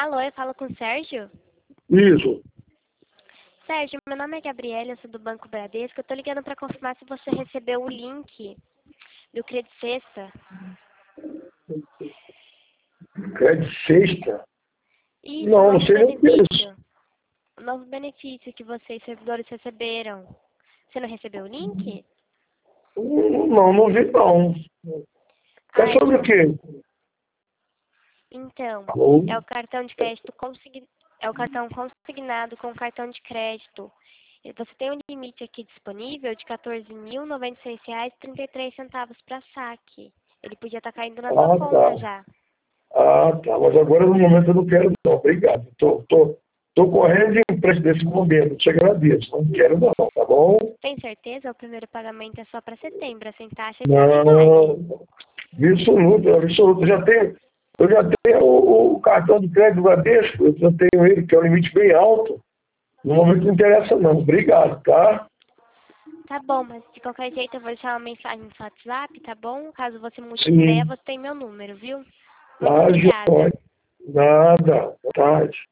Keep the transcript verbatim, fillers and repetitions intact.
Alô, eu falo com o Sérgio? Isso. Sérgio, meu nome é Gabriela, eu sou do Banco Bradesco. Eu tô ligando para confirmar se você recebeu o link do Credit Sexta. Crédito sexta? Isso, o Não, não novo sei nem o que é isso. benefício. O novo benefício que vocês, servidores, receberam. Você não recebeu o link? Não, não vi não. É Ah, sobre o então. quê? Então, Alô? é o cartão de crédito consign... é o cartão consignado com cartão de crédito. E você tem um limite aqui disponível de quatorze mil, noventa e seis reais e trinta e três centavos para saque. Ele podia estar caindo na sua Ah, conta tá. já. Ah, tá. Mas agora no momento eu não quero não. Obrigado. Tô, tô, tô correndo de empréstimo desse momento. Te agradeço. Não quero não, tá bom? Tem certeza? O primeiro pagamento é só para setembro, é sem taxa e prioridade. Não. Absoluto, absoluto. Eu já tenho, eu já tenho o, o cartão de crédito Bradesco. Eu já tenho ele, que é um limite bem alto. No momento não interessa não. Obrigado, tá? Tá bom, mas de qualquer jeito eu vou deixar uma mensagem no seu WhatsApp, tá bom? Caso você mude de ideia, Sim. você tem meu número, viu? Muito Tá, obrigada. João. Nada. Boa tarde.